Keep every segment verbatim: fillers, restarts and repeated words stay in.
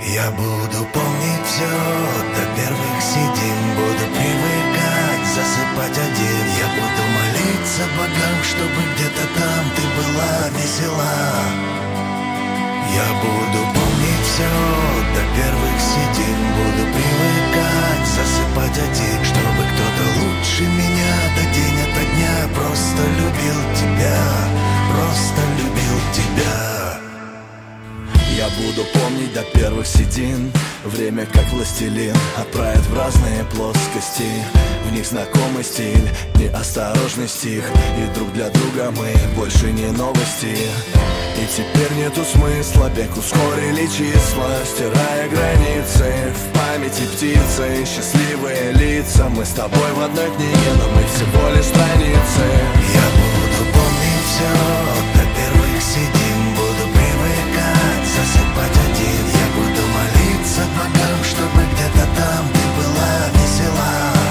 Я буду помнить все до первых седин, буду привыкать засыпать один. Я буду молиться богам, чтобы где-то там ты была весела. Я буду помнить все до первых седин, буду привыкать засыпать один, чтобы кто-то лучше меня до день ото дня просто любил тебя, просто любил тебя. Я буду помнить до первых седин. Время как властелин отправит в разные плоскости. В них знакомый стиль, неосторожный стих. И друг для друга мы больше не новости. И теперь нету смысла, бег ускорили числа, стирая границы. В памяти птицы, счастливые лица. Мы с тобой в одной книге, но мы всего лишь страницы. Я буду помнить все до первых седин, буду привыкать засыпать один. Я буду молиться богам, чтобы где-то там ты была весела.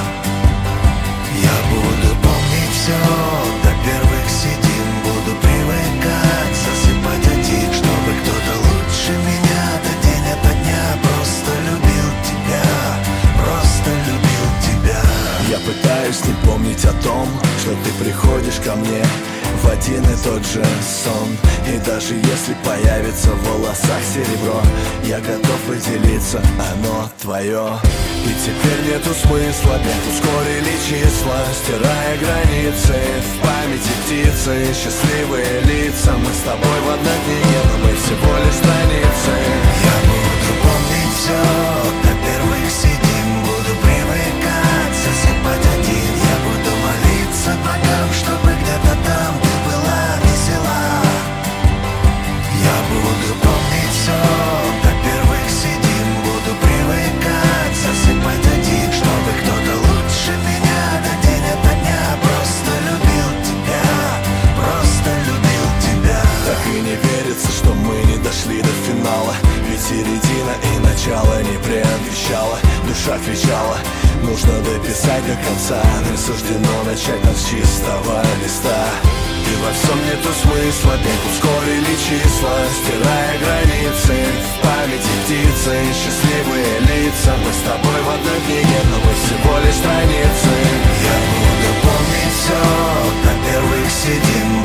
Я буду помнить все до первых седин, буду привыкать засыпать один, чтобы кто-то лучше меня до день ото дня просто любил тебя, просто любил тебя. Я пытаюсь не помнить о том, что ты приходишь ко мне в один и тот же сон. И даже если появится в волосах серебро, я готов поделиться, оно твое. И теперь нету смысла, бег ускорили числа, стирая границы. В памяти птицы, счастливые лица. Мы с тобой в одной книге, но мы всего лишь страницы. Я буду помнить все до первых седин, буду привыкать засыпать один. Я буду молиться богам, чтобы где-то там ты была весела. Я буду помнить все до первых седин, буду привыкать засыпать один, чтобы кто-то лучше меня до день ото дня просто любил тебя, просто любил тебя. Так и не верится, что мы не дошли до финала. Ведь середина и начало не предвещало. Душа кричала, нужно дописать до конца. Не суждено начать нас с чистого листа. И во всем нету смысла, бег ускорили числа, стирая границы. В памяти птицы, счастливые лица. Мы с тобой в одной книге, но мы всего лишь страницы. Я буду помнить все до первых седин,